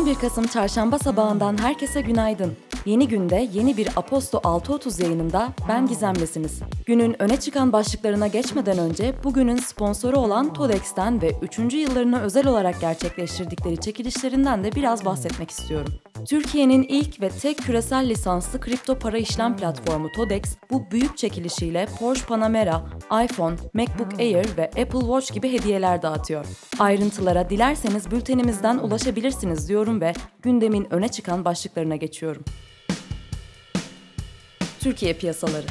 11 Kasım Çarşamba sabahından herkese günaydın. Yeni günde yeni bir Aposto 6.30 yayınında ben Gizemlisiniz. Günün öne çıkan başlıklarına geçmeden önce bugünün sponsoru olan Todex'ten ve 3. yıllarına özel olarak gerçekleştirdikleri çekilişlerinden de biraz bahsetmek istiyorum. Türkiye'nin ilk ve tek küresel lisanslı kripto para işlem platformu Todex, bu büyük çekilişiyle Porsche Panamera, iPhone, MacBook Air ve Apple Watch gibi hediyeler dağıtıyor. Ayrıntılara dilerseniz bültenimizden ulaşabilirsiniz diyorum ve gündemin öne çıkan başlıklarına geçiyorum. Türkiye piyasaları.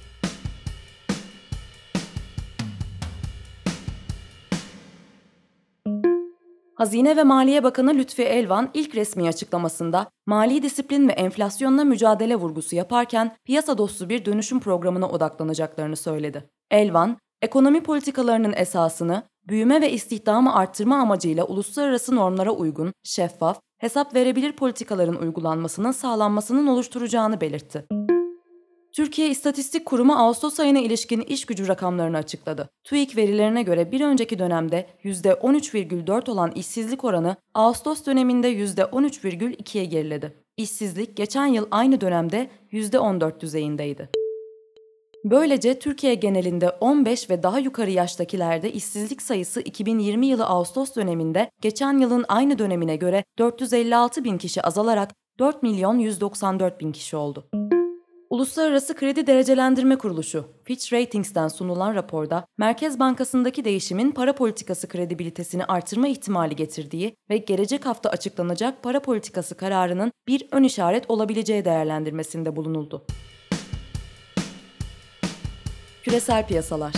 Hazine ve Maliye Bakanı Lütfi Elvan ilk resmi açıklamasında mali disiplin ve enflasyonla mücadele vurgusu yaparken piyasa dostu bir dönüşüm programına odaklanacaklarını söyledi. Elvan, ekonomi politikalarının esasını büyüme ve istihdamı arttırma amacıyla uluslararası normlara uygun, şeffaf, hesap verebilir politikaların uygulanmasının sağlanmasının oluşturacağını belirtti. Türkiye İstatistik Kurumu Ağustos ayına ilişkin iş gücü rakamlarını açıkladı. TÜİK verilerine göre bir önceki dönemde %13,4 olan işsizlik oranı Ağustos döneminde %13,2'ye geriledi. İşsizlik geçen yıl aynı dönemde %14 düzeyindeydi. Böylece Türkiye genelinde 15 ve daha yukarı yaştakilerde işsizlik sayısı 2020 yılı Ağustos döneminde geçen yılın aynı dönemine göre 456 bin kişi azalarak 4 milyon 194 bin kişi oldu. Uluslararası Kredi Derecelendirme Kuruluşu, Fitch Ratings'ten sunulan raporda, Merkez Bankası'ndaki değişimin para politikası kredibilitesini artırma ihtimali getirdiği ve gelecek hafta açıklanacak para politikası kararının bir ön işaret olabileceği değerlendirmesinde bulunuldu. Küresel piyasalar.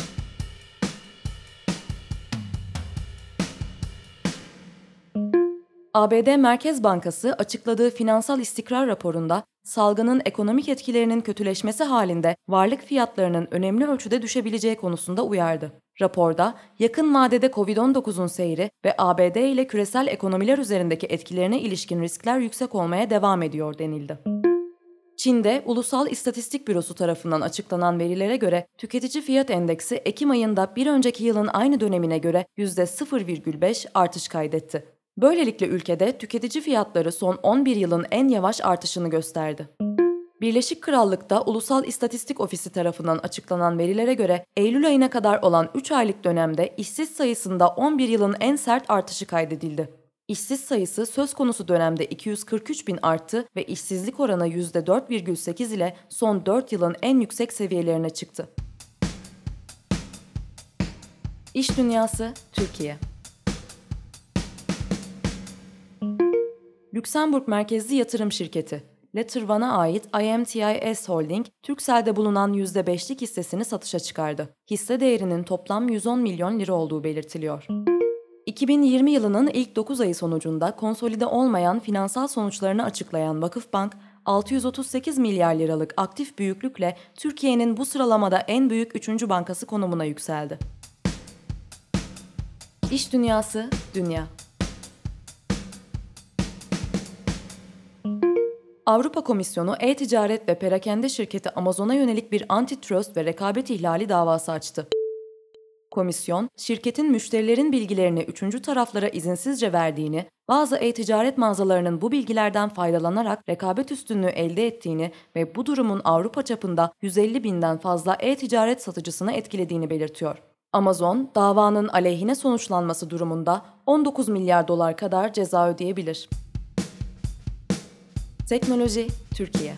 ABD Merkez Bankası açıkladığı finansal istikrar raporunda salgının ekonomik etkilerinin kötüleşmesi halinde varlık fiyatlarının önemli ölçüde düşebileceği konusunda uyardı. Raporda yakın vadede Covid-19'un seyri ve ABD ile küresel ekonomiler üzerindeki etkilerine ilişkin riskler yüksek olmaya devam ediyor denildi. Çin'de Ulusal İstatistik Bürosu tarafından açıklanan verilere göre tüketici fiyat endeksi Ekim ayında bir önceki yılın aynı dönemine göre %0,5 artış kaydetti. Böylelikle ülkede tüketici fiyatları son 11 yılın en yavaş artışını gösterdi. Birleşik Krallık'ta Ulusal İstatistik Ofisi tarafından açıklanan verilere göre Eylül ayına kadar olan 3 aylık dönemde işsiz sayısında 11 yılın en sert artışı kaydedildi. İşsiz sayısı söz konusu dönemde 243 bin arttı ve işsizlik oranı %4,8 ile son 4 yılın en yüksek seviyelerine çıktı. İş dünyası, Türkiye. Lüksemburg merkezli yatırım şirketi Letterman'a ait IMTIS Holding, Turkcell'de bulunan %5'lik hissesini satışa çıkardı. Hisse değerinin toplam 110 milyon lira olduğu belirtiliyor. 2020 yılının ilk 9 ayı sonucunda konsolide olmayan finansal sonuçlarını açıklayan Vakıfbank, 638 milyar liralık aktif büyüklükle Türkiye'nin bu sıralamada en büyük 3. bankası konumuna yükseldi. İş dünyası, dünya. Avrupa Komisyonu e-ticaret ve perakende şirketi Amazon'a yönelik bir antitrust ve rekabet ihlali davası açtı. Komisyon, şirketin müşterilerin bilgilerini üçüncü taraflara izinsizce verdiğini, bazı e-ticaret mağazalarının bu bilgilerden faydalanarak rekabet üstünlüğü elde ettiğini ve bu durumun Avrupa çapında 150 binden fazla e-ticaret satıcısını etkilediğini belirtiyor. Amazon, davanın aleyhine sonuçlanması durumunda 19 milyar dolar kadar ceza ödeyebilir. Teknoloji, Türkiye.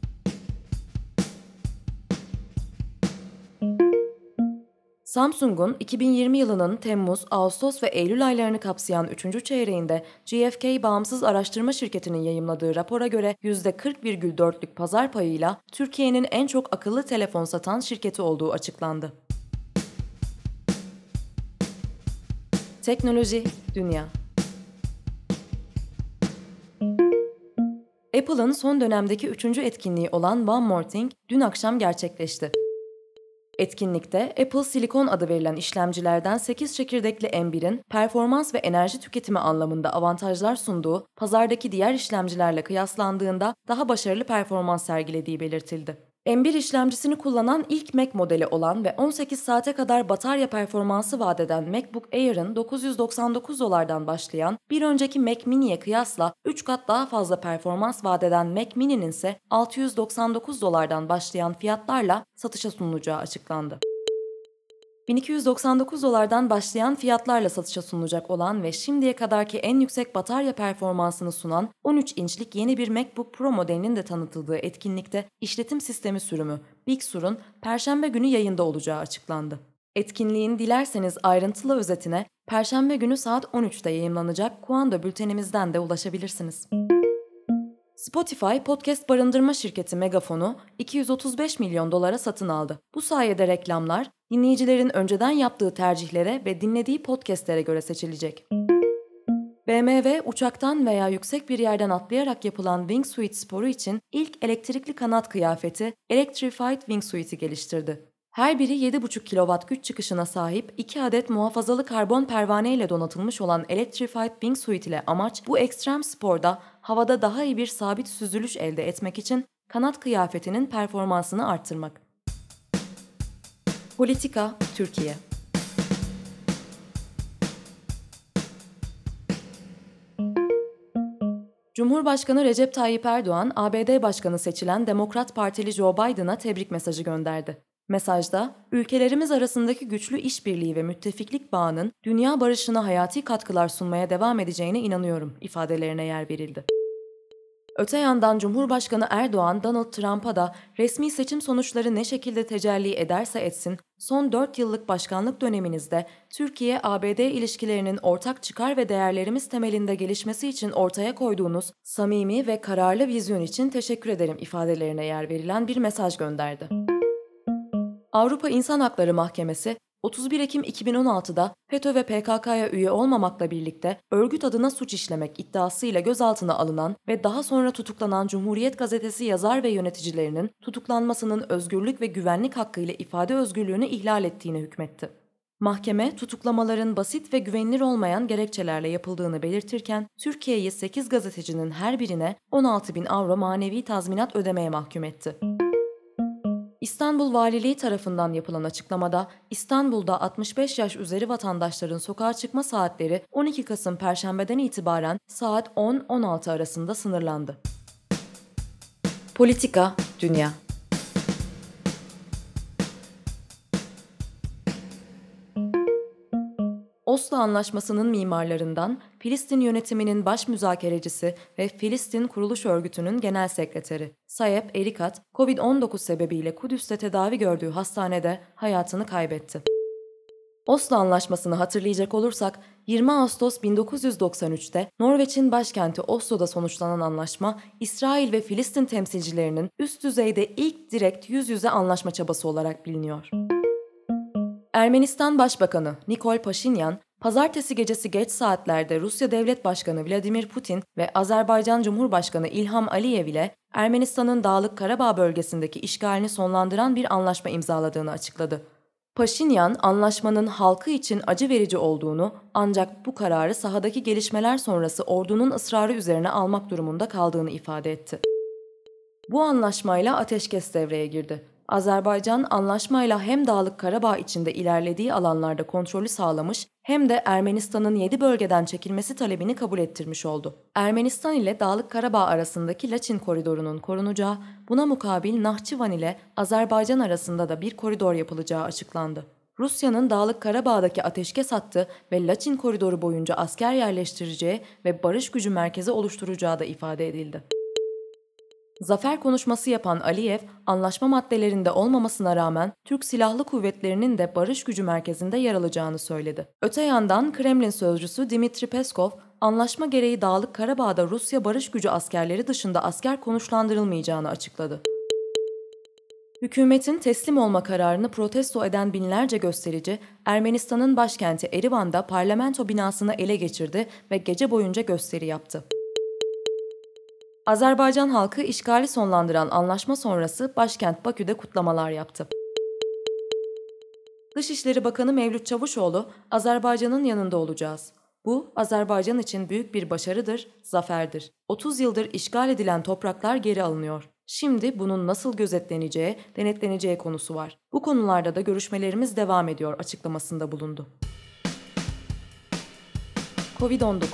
Samsung'un 2020 yılının Temmuz, Ağustos ve Eylül aylarını kapsayan 3. çeyreğinde GfK Bağımsız Araştırma Şirketi'nin yayımladığı rapora göre %40,4'lük pazar payıyla Türkiye'nin en çok akıllı telefon satan şirketi olduğu açıklandı. Teknoloji, dünya. Apple'ın son dönemdeki 3. etkinliği olan One More Thing dün akşam gerçekleşti. Etkinlikte Apple Silicon adı verilen işlemcilerden 8 çekirdekli M1'in performans ve enerji tüketimi anlamında avantajlar sunduğu, pazardaki diğer işlemcilerle kıyaslandığında daha başarılı performans sergilediği belirtildi. M1 işlemcisini kullanan ilk Mac modeli olan ve 18 saate kadar batarya performansı vaat eden MacBook Air'ın $999'dan başlayan, bir önceki Mac Mini'ye kıyasla 3 kat daha fazla performans vaat eden Mac Mini'nin ise $699'dan başlayan fiyatlarla satışa sunulacağı açıklandı. $1299'dan başlayan fiyatlarla satışa sunulacak olan ve şimdiye kadarki en yüksek batarya performansını sunan 13 inçlik yeni bir MacBook Pro modelinin de tanıtıldığı etkinlikte işletim sistemi sürümü Big Sur'un Perşembe günü yayında olacağı açıklandı. Etkinliğin dilerseniz ayrıntılı özetine Perşembe günü saat 13'te yayımlanacak Kuando bültenimizden de ulaşabilirsiniz. Spotify, podcast barındırma şirketi Megafon'u $235 milyon satın aldı. Bu sayede reklamlar, dinleyicilerin önceden yaptığı tercihlere ve dinlediği podcastlere göre seçilecek. BMW, uçaktan veya yüksek bir yerden atlayarak yapılan wingsuit sporu için ilk elektrikli kanat kıyafeti Electrified Wingsuit'i geliştirdi. Her biri 7,5 kW güç çıkışına sahip 2 adet muhafazalı karbon pervane ile donatılmış olan Electrified Wingsuit ile amaç bu ekstrem sporda havada daha iyi bir sabit süzülüş elde etmek için kanat kıyafetinin performansını arttırmak. Politika, Türkiye. Cumhurbaşkanı Recep Tayyip Erdoğan, ABD Başkanı seçilen Demokrat Partili Joe Biden'a tebrik mesajı gönderdi. Mesajda, ülkelerimiz arasındaki güçlü işbirliği ve müttefiklik bağının dünya barışına hayati katkılar sunmaya devam edeceğine inanıyorum ifadelerine yer verildi. Öte yandan Cumhurbaşkanı Erdoğan, Donald Trump'a da resmi seçim sonuçları ne şekilde tecelli ederse etsin, son 4 yıllık başkanlık döneminizde Türkiye-ABD ilişkilerinin ortak çıkar ve değerlerimiz temelinde gelişmesi için ortaya koyduğunuz samimi ve kararlı vizyon için teşekkür ederim ifadelerine yer verilen bir mesaj gönderdi. Avrupa İnsan Hakları Mahkemesi, 31 Ekim 2016'da FETÖ ve PKK'ya üye olmamakla birlikte örgüt adına suç işlemek iddiasıyla gözaltına alınan ve daha sonra tutuklanan Cumhuriyet Gazetesi yazar ve yöneticilerinin tutuklanmasının özgürlük ve güvenlik hakkı ile ifade özgürlüğünü ihlal ettiğine hükmetti. Mahkeme, tutuklamaların basit ve güvenilir olmayan gerekçelerle yapıldığını belirtirken, Türkiye'yi 8 gazetecinin her birine 16.000 avro manevi tazminat ödemeye mahkum etti. İstanbul Valiliği tarafından yapılan açıklamada, İstanbul'da 65 yaş üzeri vatandaşların sokağa çıkma saatleri 12 Kasım Perşembe'den itibaren saat 10-16 arasında sınırlandı. Politika, Dünya. Oslo Anlaşması'nın mimarlarından, Filistin yönetiminin baş müzakerecisi ve Filistin Kuruluş Örgütü'nün genel sekreteri Sayep Erikat, Covid-19 sebebiyle Kudüs'te tedavi gördüğü hastanede hayatını kaybetti. Oslo Anlaşması'nı hatırlayacak olursak, 20 Ağustos 1993'te Norveç'in başkenti Oslo'da sonuçlanan anlaşma, İsrail ve Filistin temsilcilerinin üst düzeyde ilk direkt yüz yüze anlaşma çabası olarak biliniyor. Ermenistan Başbakanı Nikol Paşinyan, pazartesi gecesi geç saatlerde Rusya Devlet Başkanı Vladimir Putin ve Azerbaycan Cumhurbaşkanı İlham Aliyev ile Ermenistan'ın Dağlık Karabağ bölgesindeki işgalini sonlandıran bir anlaşma imzaladığını açıkladı. Paşinyan, anlaşmanın halkı için acı verici olduğunu, ancak bu kararı sahadaki gelişmeler sonrası ordunun ısrarı üzerine almak durumunda kaldığını ifade etti. Bu anlaşmayla ateşkes devreye girdi. Azerbaycan, anlaşmayla hem Dağlık Karabağ içinde ilerlediği alanlarda kontrolü sağlamış, hem de Ermenistan'ın 7 bölgeden çekilmesi talebini kabul ettirmiş oldu. Ermenistan ile Dağlık Karabağ arasındaki Laçin koridorunun korunacağı, buna mukabil Nahçıvan ile Azerbaycan arasında da bir koridor yapılacağı açıklandı. Rusya'nın Dağlık Karabağ'daki ateşkes hattı ve Laçin koridoru boyunca asker yerleştireceği ve barış gücü merkezi oluşturacağı da ifade edildi. Zafer konuşması yapan Aliyev, anlaşma maddelerinde olmamasına rağmen Türk Silahlı Kuvvetleri'nin de barış gücü merkezinde yer alacağını söyledi. Öte yandan Kremlin sözcüsü Dmitri Peskov, anlaşma gereği Dağlık Karabağ'da Rusya barış gücü askerleri dışında asker konuşlandırılmayacağını açıkladı. Hükümetin teslim olma kararını protesto eden binlerce gösterici, Ermenistan'ın başkenti Erivan'da parlamento binasını ele geçirdi ve gece boyunca gösteri yaptı. Azerbaycan halkı işgali sonlandıran anlaşma sonrası başkent Bakü'de kutlamalar yaptı. Dışişleri Bakanı Mevlüt Çavuşoğlu, Azerbaycan'ın yanında olacağız. Bu, Azerbaycan için büyük bir başarıdır, zaferdir. 30 yıldır işgal edilen topraklar geri alınıyor. Şimdi bunun nasıl gözetleneceği, denetleneceği konusu var. Bu konularda da görüşmelerimiz devam ediyor açıklamasında bulundu. Covid-19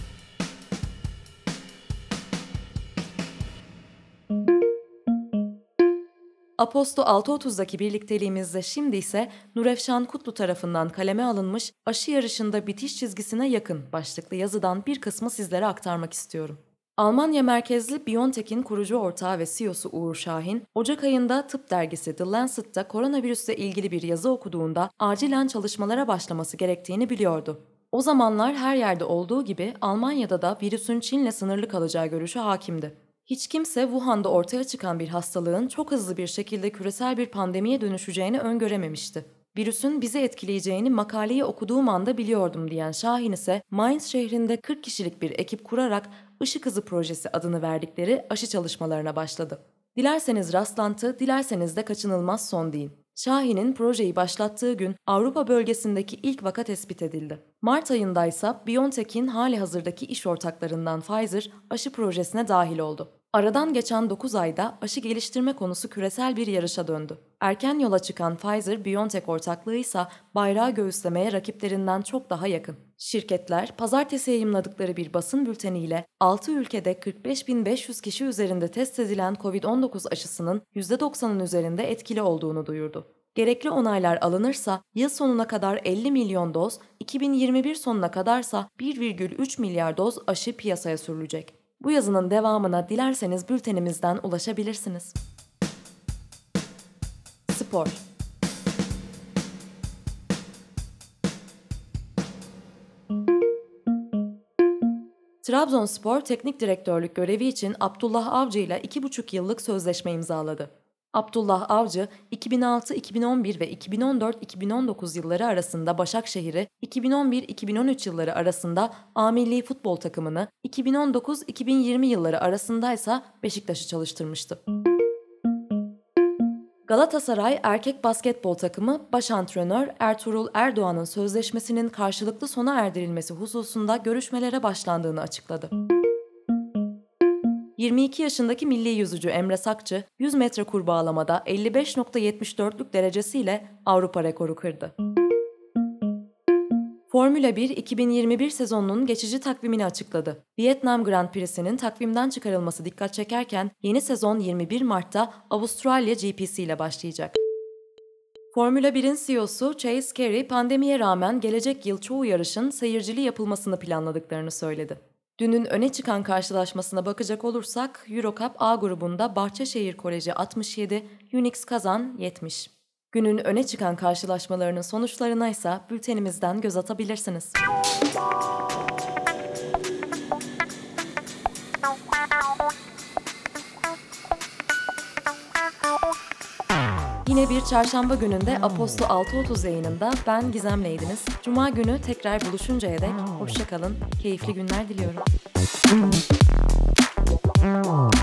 Aposto 6.30'daki birlikteliğimizde şimdi ise Nurefşan Kutlu tarafından kaleme alınmış "Aşı yarışında bitiş çizgisine yakın" başlıklı yazıdan bir kısmı sizlere aktarmak istiyorum. Almanya merkezli BioNTech'in kurucu ortağı ve CEO'su Uğur Şahin, Ocak ayında tıp dergisi The Lancet'ta koronavirüsle ilgili bir yazı okuduğunda acilen çalışmalara başlaması gerektiğini biliyordu. O zamanlar her yerde olduğu gibi Almanya'da da virüsün Çin'le sınırlı kalacağı görüşü hakimdi. Hiç kimse Wuhan'da ortaya çıkan bir hastalığın çok hızlı bir şekilde küresel bir pandemiye dönüşeceğini öngörememişti. Virüsün bizi etkileyeceğini makaleyi okuduğum anda biliyordum diyen Şahin ise Mainz şehrinde 40 kişilik bir ekip kurarak Işık Hızı Projesi adını verdikleri aşı çalışmalarına başladı. Dilerseniz rastlantı, dilerseniz de kaçınılmaz son deyin. Şahin'in projeyi başlattığı gün Avrupa bölgesindeki ilk vaka tespit edildi. Mart ayındaysa BioNTech'in halihazırdaki iş ortaklarından Pfizer aşı projesine dahil oldu. Aradan geçen 9 ayda aşı geliştirme konusu küresel bir yarışa döndü. Erken yola çıkan Pfizer-BioNTech ortaklığı ise bayrağı göğüslemeye rakiplerinden çok daha yakın. Şirketler, pazartesi yayımladıkları bir basın bülteniyle 6 ülkede 45.500 kişi üzerinde test edilen COVID-19 aşısının %90'ın üzerinde etkili olduğunu duyurdu. Gerekli onaylar alınırsa yıl sonuna kadar 50 milyon doz, 2021 sonuna kadarsa 1,3 milyar doz aşı piyasaya sürülecek. Bu yazının devamına dilerseniz bültenimizden ulaşabilirsiniz. Spor. Trabzonspor teknik direktörlük görevi için Abdullah Avcı ile 2,5 yıllık sözleşme imzaladı. Abdullah Avcı, 2006-2011 ve 2014-2019 yılları arasında Başakşehir'i, 2011-2013 yılları arasında A Milli Futbol takımını, 2019-2020 yılları arasındaysa Beşiktaş'ı çalıştırmıştı. Galatasaray erkek basketbol takımı baş antrenör Ertuğrul Erdoğan'ın sözleşmesinin karşılıklı sona erdirilmesi hususunda görüşmelere başlandığını açıkladı. 22 yaşındaki milli yüzücü Emre Sakçı, 100 metre kurbağalamada 55,74'lük derecesiyle Avrupa rekoru kırdı. Formula 1 2021 sezonunun geçici takvimini açıkladı. Vietnam Grand Prix'sinin takvimden çıkarılması dikkat çekerken yeni sezon 21 Mart'ta Avustralya GP'si ile başlayacak. Formula 1'in CEO'su Chase Carey, pandemiye rağmen gelecek yıl çoğu yarışın seyircili yapılmasını planladıklarını söyledi. Dünün öne çıkan karşılaşmasına bakacak olursak Eurocup A grubunda Bahçeşehir Koleji 67, Unix Kazan 70. Günün öne çıkan karşılaşmalarının sonuçlarına ise bültenimizden göz atabilirsiniz. Yine bir çarşamba gününde Aposto 6.30 yayınında ben Gizem'leydiniz. Cuma günü tekrar buluşuncaya dek hoşça kalın, keyifli günler diliyorum.